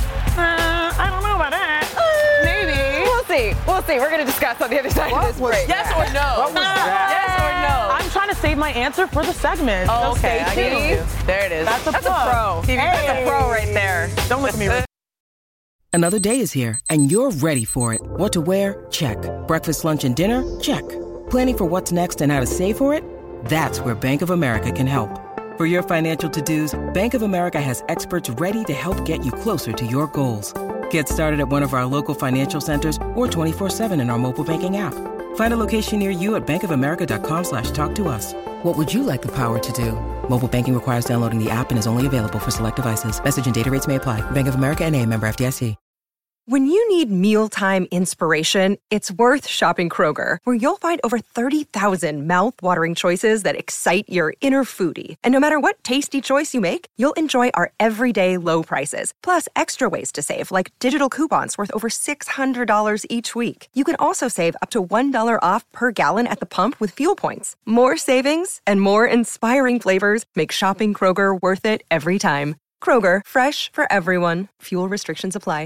N: Uh, I don't know about that. Uh, Maybe.
K: We'll see. We'll see. We're going to discuss on the other side
N: what
K: of this break.
N: Yes or no?
K: What was that?
N: Yes or no? I'm trying to save my answer for the segment.
P: Oh,
N: so
P: okay.
N: Stay tuned.
P: There it is.
N: That's a
K: That's
N: pro.
K: a pro.
N: Hey.
K: That's a pro right there.
N: Don't look at me.
C: Another day is here, and you're ready for it. What to wear? Check. Breakfast, lunch, and dinner? Check. Planning for what's next and how to save for it? That's where Bank of America can help. For your financial to-dos, Bank of America has experts ready to help get you closer to your goals. Get started at one of our local financial centers or twenty-four seven in our mobile banking app. Find a location near you at bankofamerica.com slash talk to us. What would you like the power to do? Mobile banking requires downloading the app and is only available for select devices. Message and data rates may apply. Bank of America N A, member F D I C.
V: When you need mealtime inspiration, it's worth shopping Kroger, where you'll find over thirty thousand mouth-watering choices that excite your inner foodie. And no matter what tasty choice you make, you'll enjoy our everyday low prices, plus extra ways to save, like digital coupons worth over six hundred dollars each week. You can also save up to one dollar off per gallon at the pump with fuel points. More savings and more inspiring flavors make shopping Kroger worth it every time. Kroger, fresh for everyone. Fuel restrictions apply.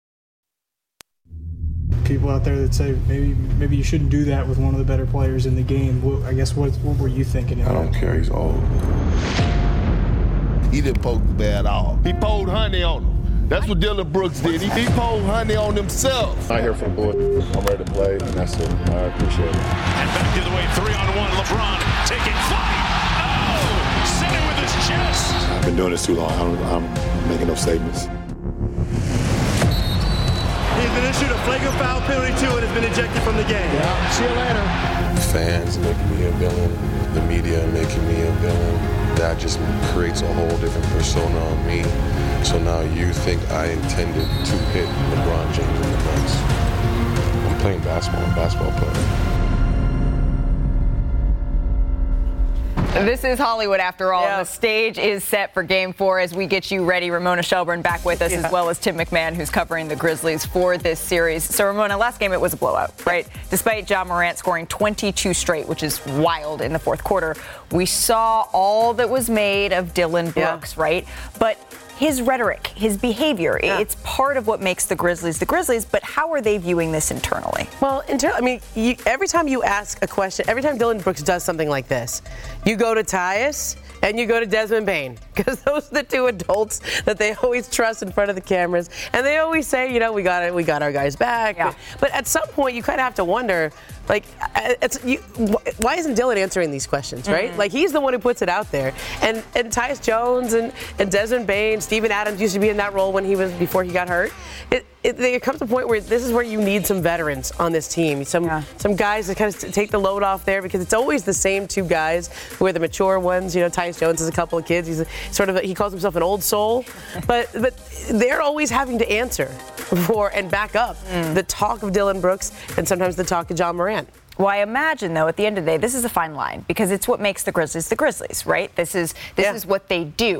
W: People out there that say maybe maybe you shouldn't do that with one of the better players in the game. Well, I guess what what were you thinking?
X: I don't care. He's old.
O: He didn't poke the bear at all. He pulled honey on him. That's what Dylan Brooks did. He, he pulled honey on himself.
X: I'm here for the boy. I'm ready to play, and that's it. I appreciate it.
D: And back the other way, three on one. LeBron taking flight. Oh, sitting with his chest.
X: I've been doing this too long. I'm, I'm making no statements.
Y: He's been issued a flagrant foul penalty too and has been ejected from the game.
W: Yeah, see you later.
X: Fans making me a villain, the media making me a villain. That just creates a whole different persona on me. So now you think I intended to hit LeBron James in the nuts. I'm playing basketball, I'm a basketball player.
K: This is Hollywood after all.
P: Yeah.
K: The stage is set for Game four as we get you ready. Ramona Shelburne back with us, yeah. as well as Tim McMahon, who's covering the Grizzlies for this series. So, Ramona, last game it was a blowout, right? Despite Ja Morant scoring twenty-two straight, which is wild in the fourth quarter, we saw all that was made of Dylan Brooks, yeah. right? But his rhetoric, his behavior, yeah. it's part of what makes the Grizzlies the Grizzlies, but how are they viewing this internally?
P: Well, inter- I mean, you, every time you ask a question, every time Dylan Brooks does something like this, you go to Tyus and you go to Desmond Bane, because those are the two adults that they always trust in front of the cameras, and they always say, you know, we got it, we got our guys back. Yeah. But, but at some point, you kind of have to wonder, like, it's, you, why isn't Dylan answering these questions, right? Mm-hmm. Like, he's the one who puts it out there. And and Tyus Jones and, and Desmond Bane, Steven Adams used to be in that role when he was before he got hurt. It, it, it comes to a point where this is where you need some veterans on this team, some yeah. some guys that kind of take the load off there, because it's always the same two guys who are the mature ones. You know, Tyus Jones has a couple of kids. He's a, sort of a, he calls himself an old soul, but but they're always having to answer for and back up mm. the talk of Dylan Brooks and sometimes the talk of Ja Morant.
K: Well, I imagine, though, at the end of the day, this is a fine line, because it's what makes the Grizzlies the Grizzlies, right? This is this yeah. is what they do.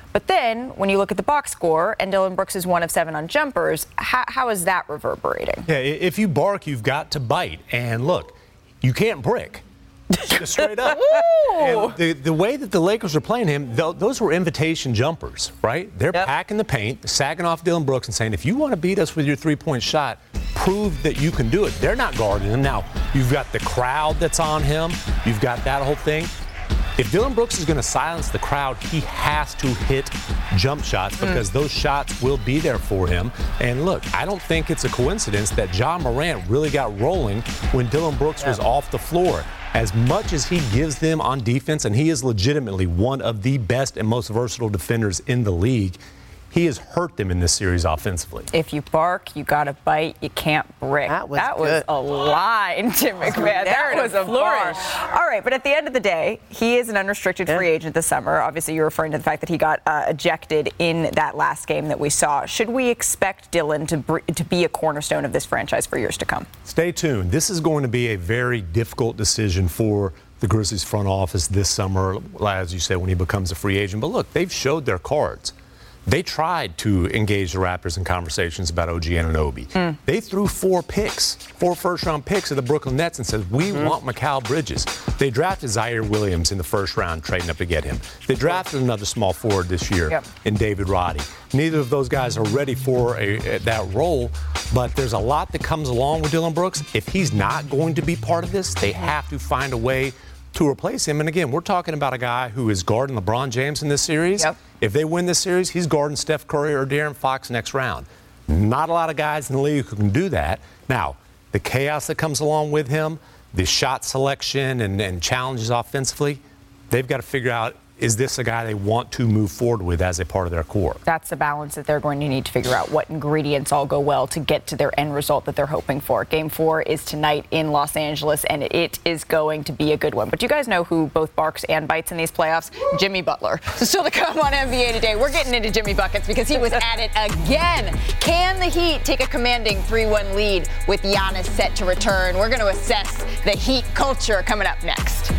K: But then when you look at the box score and Dillon Brooks is one of seven on jumpers, how, how is that reverberating?
B: Yeah, if you bark, you've got to bite. And look, you can't brick. Just straight up. And the, the way that the Lakers are playing him, th- those were invitation jumpers, right? They're yep. packing the paint, sagging off Dillon Brooks and saying, if you want to beat us with your three-point shot, prove that you can do it. They're not guarding him. Now, you've got the crowd that's on him. You've got that whole thing. If Dillon Brooks is going to silence the crowd, he has to hit jump shots because mm. those shots will be there for him. And look, I don't think it's a coincidence that Ja Morant really got rolling when Dillon Brooks yeah. was off the floor. As much as he gives them on defense, and he is legitimately one of the best and most versatile defenders in the league, he has hurt them in this series offensively.
K: If you bark, you got to bite. You can't brick.
P: That was,
K: that was a line, Tim McMahon. That was a flourish. Bar. All right, but at the end of the day, he is an unrestricted yeah. free agent this summer. Obviously, you're referring to the fact that he got uh, ejected in that last game that we saw. Should we expect Dillon to, br- to be a cornerstone of this franchise for years to come?
B: Stay tuned. This is going to be a very difficult decision for the Grizzlies front office this summer, as you said, when he becomes a free agent. But look, they've showed their cards. They tried to engage the Raptors in conversations about O G Anunoby. Mm. They threw four picks, four first-round picks at the Brooklyn Nets and said, we mm. want Mikal Bridges. They drafted Zaire Williams in the first round, trading up to get him. They drafted another small forward this year yep. in David Roddy. Neither of those guys are ready for a, a, that role, but there's a lot that comes along with Dillon Brooks. If he's not going to be part of this, they have to find a way to replace him. And again, we're talking about a guy who is guarding LeBron James in this series. Yep. If they win this series, he's guarding Steph Curry or De'Aaron Fox next round. Not a lot of guys in the league who can do that. Now, the chaos that comes along with him, the shot selection and, and challenges offensively, they've got to figure out, is this a guy they want to move forward with as a part of their core?
K: That's the balance that they're going to need to figure out what ingredients all go well to get to their end result that they're hoping for. Game four is tonight in Los Angeles, and it is going to be a good one. But do you guys know who both barks and bites in these playoffs? Jimmy Butler. So still to come on N B A Today, we're getting into Jimmy Buckets because he was at it again. Can the Heat take a commanding three one lead with Giannis set to return? We're going to assess the Heat culture coming up next.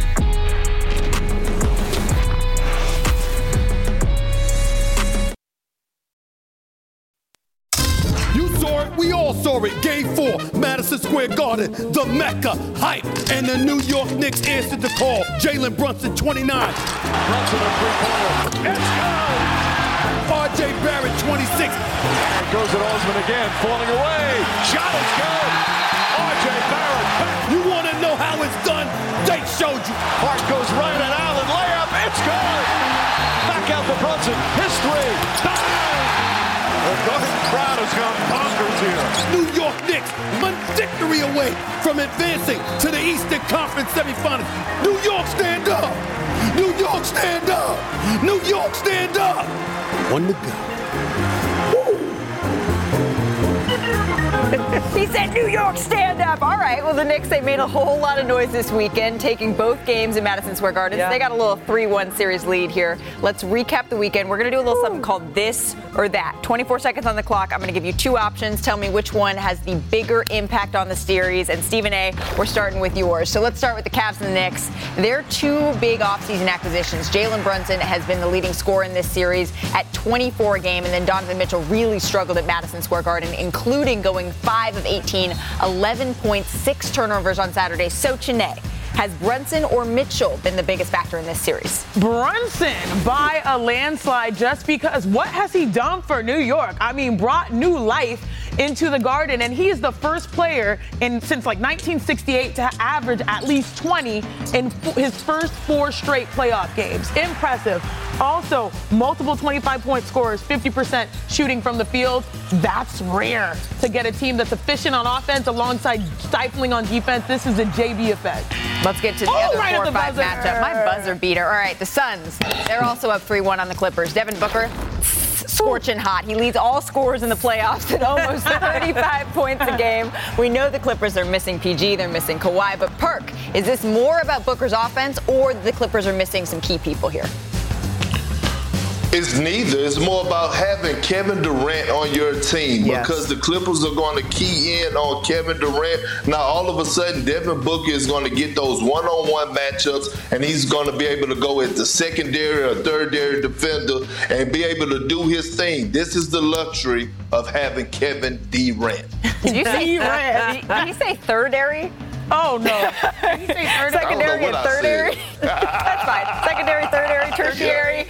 E: We all saw it. Game four, Madison Square Garden, the Mecca, hype, and the New York Knicks answered the call. Jalen Brunson, twenty-nine. Brunson a three-pointer. It's good. R J Barrett, twenty-six. And goes at Osman again, falling away. Shot is good. R J Barrett back. You want to know how it's done? They showed you. Hart goes right at Allen, layup. It's good. Back out for Brunson. His three. Bang! The Garden crowd has gone bonkers here. New York Knicks, one victory away from advancing to the Eastern Conference semifinals. New York, stand up! New York, stand up! New York, stand up! One to go.
K: He said New York, stand up. All right, well, the Knicks, they made a whole lot of noise this weekend, taking both games in Madison Square Garden. Yeah. They got a little three one series lead here. Let's recap the weekend. We're going to do a little Ooh. something called this or that. twenty-four seconds on the clock. I'm going to give you two options. Tell me which one has the bigger impact on the series. And Stephen A., we're starting with yours. So let's start with the Cavs and the Knicks. They're two big offseason acquisitions. Jalen Brunson has been the leading scorer in this series at twenty-four a game, and then Donovan Mitchell really struggled at Madison Square Garden, including going five of eighteen, eleven point six turnovers on Saturday. So, Chiney, has Brunson or Mitchell been the biggest factor in this series?
N: Brunson by a landslide, just because what has he done for New York? I mean, brought new life into the Garden, and he is the first player in since like nineteen sixty-eight to average at least twenty in f- his first four straight playoff games. Impressive. Also, multiple twenty-five point scorers, fifty percent shooting from the field. That's rare to get a team that's efficient on offense alongside stifling on defense. This is a J B effect.
K: Let's get to the
N: oh,
K: other
N: right
K: four five matchup. My buzzer beater. All right, the Suns. They're also up three one on the Clippers. Devin Booker, scorching hot. He leads all scorers in the playoffs at almost thirty-five points a game. We know the Clippers are missing P G. They're missing Kawhi. But, Perk, is this more about Booker's offense or the Clippers are missing some key people here?
O: It's neither. It's more about having Kevin Durant on your team
P: Yes.
O: because the Clippers are going to key in on Kevin Durant. Now, all of a sudden, Devin Booker is going to get those one-on-one matchups, and he's going to be able to go as the secondary or third-area defender and be able to do his thing. This is the luxury of having Kevin Durant.
K: Did you say did you, did you say third-area?
N: Oh, no. Did you say third
K: Secondary and
O: I
K: third
O: said.
K: area? That's fine. Secondary, third area, tertiary.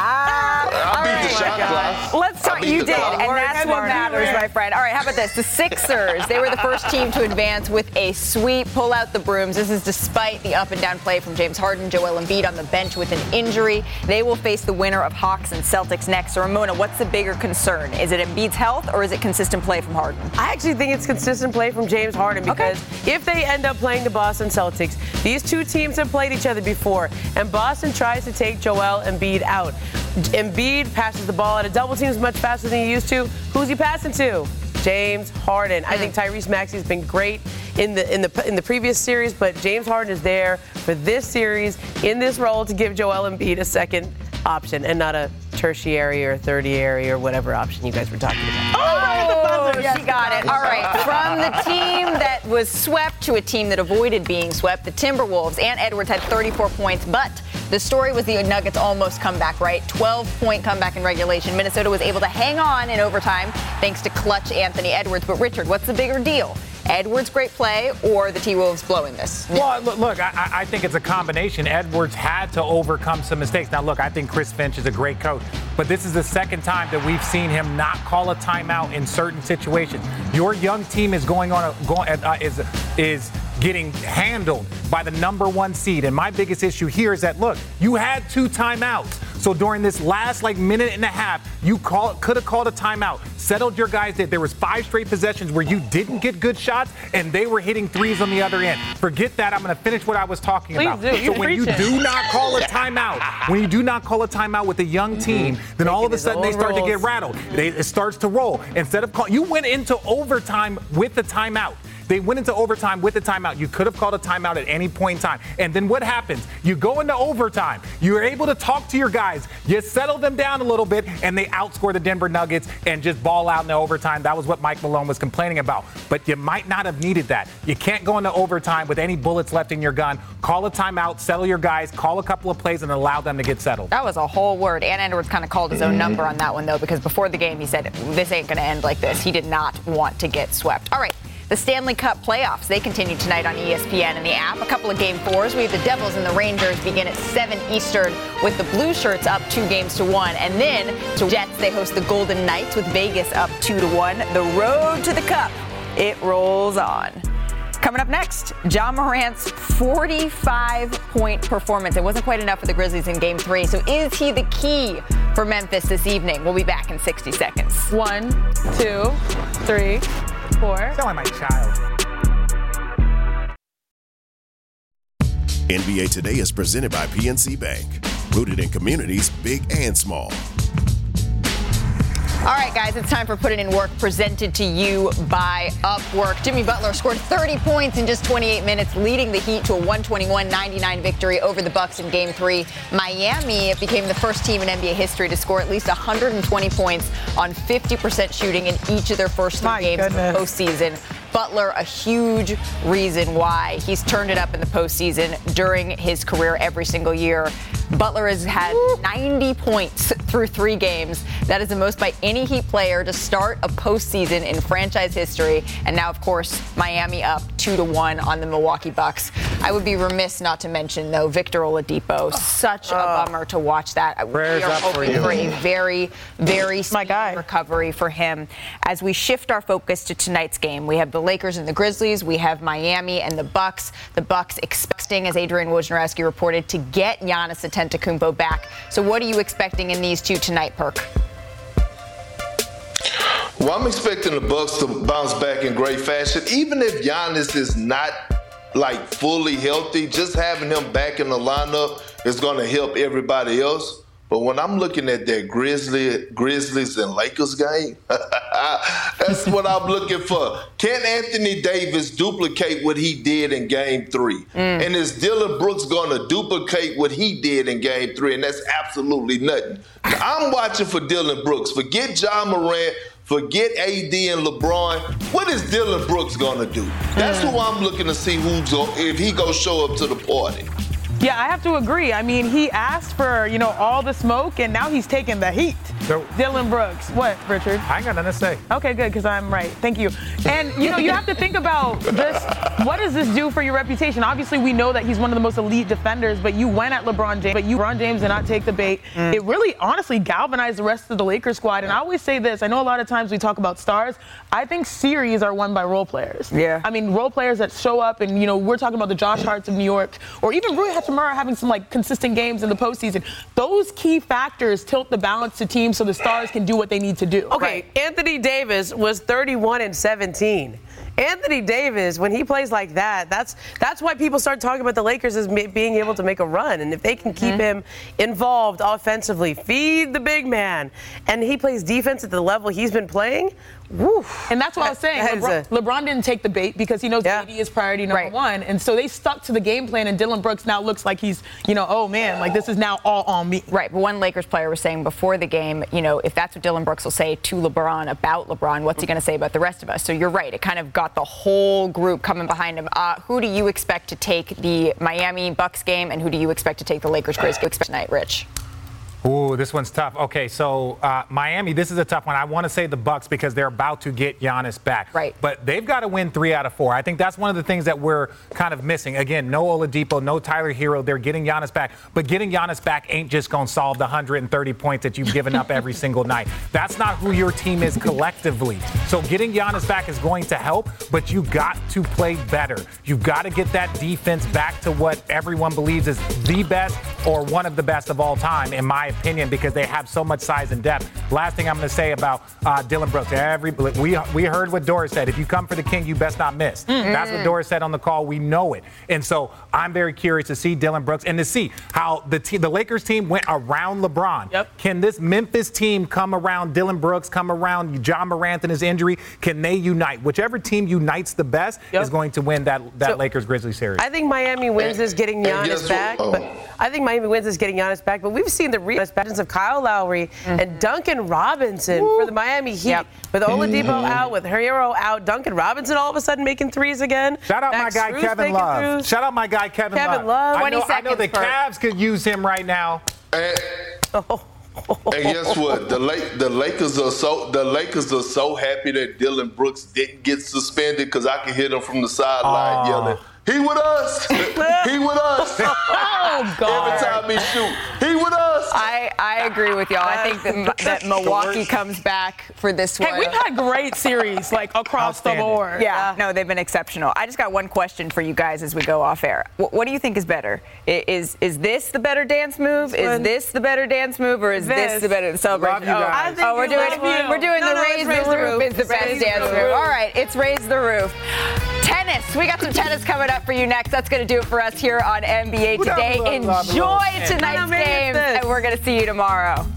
K: Ah.
O: I
K: all
O: beat
K: right.
O: the shot clock.
K: Let's
O: I
K: talk.
O: beat
K: You
O: the
K: did,
O: clock.
K: and that's what
N: Smart.
K: matters, my friend. All right, how about this? The Sixers, they were the first team to advance with a sweep, pull out the brooms. This is despite the up and down play from James Harden, Joel Embiid on the bench with an injury. They will face the winner of Hawks and Celtics next. So, Ramona, what's the bigger concern? Is it Embiid's health or is it consistent play from Harden?
P: I actually think it's consistent play from James Harden because
K: Okay.
P: if they end up playing the Boston Celtics, these two teams have played each other before, and Boston tries to take Joel Embiid out. Embiid passes the ball at a double team much faster than he used to. Who's he passing to? James Harden. I think Tyrese Maxey has been great in the in the in the previous series, but James Harden is there for this series in this role to give Joel Embiid a second option and not a tertiary or thirtiary or whatever option you guys were talking about.
K: Oh, she got it. All right. From the team that was swept to a team that avoided being swept, the Timberwolves. Ant Edwards had thirty-four points, but the story was the Nuggets almost come back, right? twelve-point comeback in regulation. Minnesota was able to hang on in overtime thanks to clutch Anthony Edwards. But, Richard, what's the bigger deal? Edwards' great play or the T-Wolves blowing this?
M: Well, look, look I, I think it's a combination. Edwards had to overcome some mistakes. Now, look, I think Chris Finch is a great coach, but this is the second time that we've seen him not call a timeout in certain situations. Your young team is going on a, going, uh, is is getting handled by the number one seed, and my biggest issue here is that, look, you had two timeouts. So during this last like minute and a half, you call, could have called a timeout, settled your guys that there was five straight possessions where you didn't get good shots and they were hitting threes on the other end. Forget that. I'm going to finish what I was talking
N: Please
M: about.
N: do.
M: So
N: You're
M: when you
N: preaching.
M: do not call a timeout, when you do not call a timeout with a young team, then all of a
P: his
M: sudden they
P: own
M: start to get
P: rules.
M: rattled. They, it starts to roll. Instead of call, you went into overtime with the timeout. They went into overtime with the timeout. You could have called a timeout at any point in time. And then what happens? You go into overtime. You're able to talk to your guys. You settle them down a little bit, and they outscore the Denver Nuggets and just ball out in the overtime. That was what Mike Malone was complaining about. But you might not have needed that. You can't go into overtime with any bullets left in your gun. Call a timeout, settle your guys, call a couple of plays, and allow them to get settled.
K: That was a whole word. Ant Edwards kind of called his own number on that one, though, because before the game he said, this ain't going to end like this. He did not want to get swept. All right. The Stanley Cup playoffs, they continue tonight on E S P N and the app. A couple of game fours. We have the Devils and the Rangers begin at seven Eastern with the Blue Shirts up two games to one. And then to Jets, they host the Golden Knights with Vegas up two to one. The road to the Cup, it rolls on. Coming up next, Ja Morant's forty-five point performance. It wasn't quite enough for the Grizzlies in game three. So is he the key for Memphis this evening? We'll be back in sixty seconds.
N: One, two, three, four.
M: Sound like my child.
J: N B A Today is presented by P N C Bank, rooted in communities big and small.
K: All right, guys, it's time for Put It In Work, presented to you by Upwork. Jimmy Butler scored thirty points in just twenty-eight minutes, leading the Heat to a one twenty-one ninety-nine victory over the Bucks in Game three. Miami became the first team in N B A history to score at least one hundred twenty points on fifty percent shooting in each of their first three
N: My
K: games
N: goodness.
K: of the postseason. Butler, a huge reason why he's turned it up in the postseason during his career every single year. Butler has had ninety points through three games. That is the most by any Heat player to start a postseason in franchise history. And now, of course, Miami up two to one on the Milwaukee Bucks. I would be remiss not to mention, though, Victor Oladipo. Such a bummer to watch that.
M: Prayers
K: we are
M: up for
K: hoping
M: you.
K: for a very, very speedy recovery for him. As we shift our focus to tonight's game, we have the Lakers and the Grizzlies. We have Miami and the Bucks. The Bucks expecting, as Adrian Wojnarowski reported, to get Giannis Antetokounmpo back. So what are you expecting in these two tonight, Perk?
O: Well, I'm expecting the Bucks to bounce back in great fashion. Even if Giannis is not like fully healthy, just having him back in the lineup is going to help everybody else. But when I'm looking at that Grizzly, Grizzlies and Lakers game, that's what I'm looking for. Can Anthony Davis duplicate what he did in game three? Mm. And is Dillon Brooks going to duplicate what he did in game three? And that's absolutely nothing. I'm watching for Dillon Brooks. Forget Ja Morant. Forget A D and LeBron. What is Dillon Brooks going to do? That's mm. who I'm looking to see who's go, if he go show up to the party.
N: Yeah, I have to agree. I mean, he asked for, you know, all the smoke, and now he's taking the heat. So, Dillon Brooks. What, Richard?
M: I ain't got nothing to say.
N: Okay, good, because I'm right. Thank you. And, you know, you have to think about this. What does this do for your reputation? Obviously, we know that he's one of the most elite defenders, but you went at LeBron James, but you, LeBron James did not take the bait. Mm. It really, honestly, galvanized the rest of the Lakers squad. And I always say this. I know a lot of times we talk about stars. I think series are won by role players.
K: Yeah.
N: I mean, role players that show up, and, you know, we're talking about the Josh Harts of New York, or even Rui Hachimura having some, like, consistent games in the postseason. Those key factors tilt the balance to teams so the stars can do what they need to do.
P: Okay,
N: right?
P: Anthony Davis was thirty-one and seventeen. Anthony Davis, when he plays like that, that's that's why people start talking about the Lakers as ma- being able to make a run. And if they can keep mm-hmm. him involved offensively, feed the big man, and he plays defense at the level he's been playing, woo.
N: And that's what I was saying. LeBron, a, LeBron didn't take the bait because he knows yeah. A D is priority number right. one. And so they stuck to the game plan, and Dillon Brooks now looks like he's, you know, oh, man, like this is now all on me.
K: Right, but one Lakers player was saying before the game, you know, if that's what Dillon Brooks will say to LeBron about LeBron, what's he going to say about the rest of us? So you're right. It kind of got the whole group coming behind him. Uh, who do you expect to take the Miami Bucks game, and who do you expect to take the Lakers Grizzlies tonight, Rich?
M: Ooh, this one's tough. Okay, so uh, Miami, this is a tough one. I want to say the Bucks because they're about to get Giannis back.
K: Right.
M: But they've got to win three out of four. I think that's one of the things that we're kind of missing. Again, no Oladipo, no Tyler Hero. They're getting Giannis back. But getting Giannis back ain't just going to solve the one hundred thirty points that you've given up every single night. That's not who your team is collectively. So getting Giannis back is going to help, but you got to play better. You've got to get that defense back to what everyone believes is the best or one of the best of all time, in my opinion, because they have so much size and depth. Last thing I'm going to say about uh, Dillon Brooks. Every we we heard what Doris said. If you come for the king, you best not miss. Mm-hmm. That's what Doris said on the call. We know it. And so I'm very curious to see Dillon Brooks and to see how the te- the Lakers team went around LeBron.
N: Yep.
M: Can this Memphis team come around Dillon Brooks, come around Ja Morant and his injury? Can they unite? Whichever team unites the best yep. is going to win that, that so, Lakers Grizzlies series.
P: I think Miami wins this getting Giannis back. Oh. But I think Miami wins this getting Giannis back. But we've seen the re- of Kyle Lowry mm-hmm. and Duncan Robinson Woo. for the Miami Heat. Yep. With Oladipo mm-hmm. out, with Hero out, Duncan Robinson all of a sudden making threes again.
M: Shout out Max my guy,
P: Strus
M: Kevin Love.
P: Threws.
M: Shout out my guy, Kevin,
P: Kevin
M: Love.
P: Love.
M: I know, I know the Cavs could use him right now.
O: And,
P: oh.
O: and guess what? The Lake, the Lakers are so the Lakers are so happy that Dillon Brooks didn't get suspended because I can hear them from the sideline yelling, "He with us! He with us!"
N: Oh God!
O: Every time he shoot, he with us.
K: I, I agree with y'all. I think that, that Milwaukee comes back for this one.
N: Hey, we've had great series like across the board.
K: Yeah, yeah, no, they've been exceptional. I just got one question for you guys as we go off air. What, what do you think is better? Is is this the better dance move? Is this the better dance move, or is this, this the better celebration?
M: Love you
K: guys.
M: Oh,
K: oh we're doing
N: you.
K: we're doing
N: no,
K: the
N: no,
K: raise,
N: raise
K: the,
N: the
K: roof.
N: roof.
K: Is the best
N: Raise
K: dance
N: the
K: move.
N: roof.
K: All right, it's raise the roof. Tennis. We got some tennis coming up for you next. That's going to do it for us here on N B A Today. Enjoy tonight's games, and we're going to see you tomorrow.